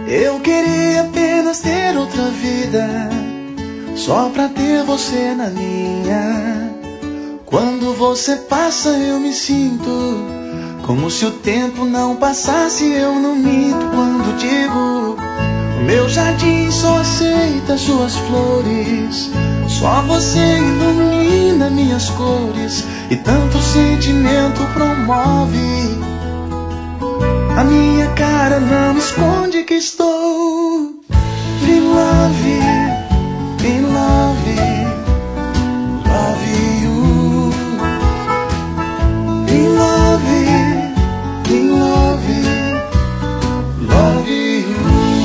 Eu queria apenas ter outra vida, só pra ter você na minha. Quando você passa eu me sinto como se o tempo não passasse. Eu não minto quando digo: meu jardim só aceita suas flores, só você ilumina minhas cores, e tanto sentimento promove. A minha cara não esconde que estou in love, in love, love you. In love, in love, love you.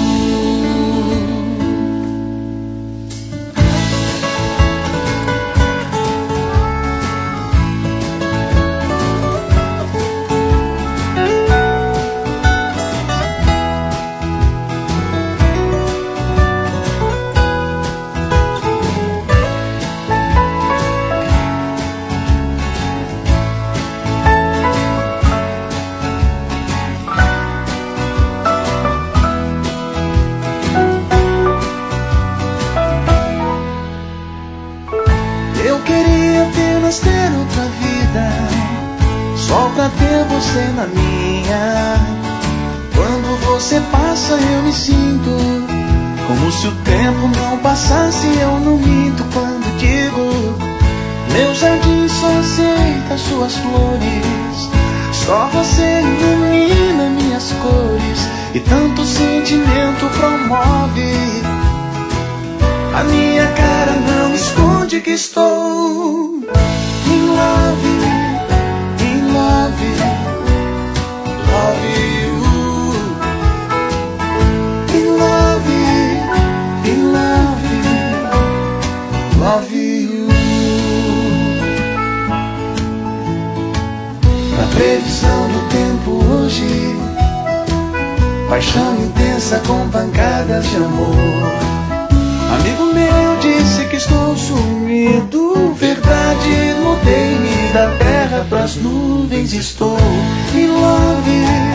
Eu queria apenas ter outra vida, só pra ter você na minha. Quando você passa eu me sinto como se o tempo não passasse. Eu não minto quando digo: meu jardim só aceita suas flores, só você ilumina minhas cores, e tanto sentimento promove. A minha cara não esconde que estou in love, in love, love you. In love, in love, love you. Na previsão do tempo hoje, paixão intensa com pancadas de amor. Amigo meu disse que estou sumido, verdade, mudei-me da terra pras nuvens. Estou in love,